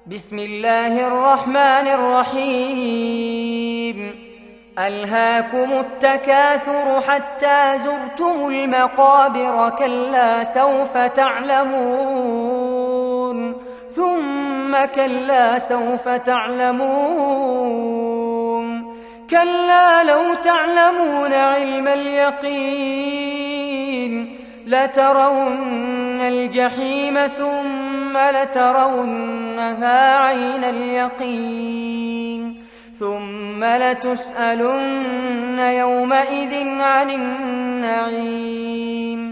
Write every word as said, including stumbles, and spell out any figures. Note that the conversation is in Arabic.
بسم الله الرحمن الرحيم. ألهاكم التكاثر حتى زرتم المقابر، كلا سوف تعلمون ثم كلا سوف تعلمون، كلا لو تعلمون علم اليقين لترون الجحيم ثم لترونها عين اليقين، ثم لتسألن يومئذ عن النعيم.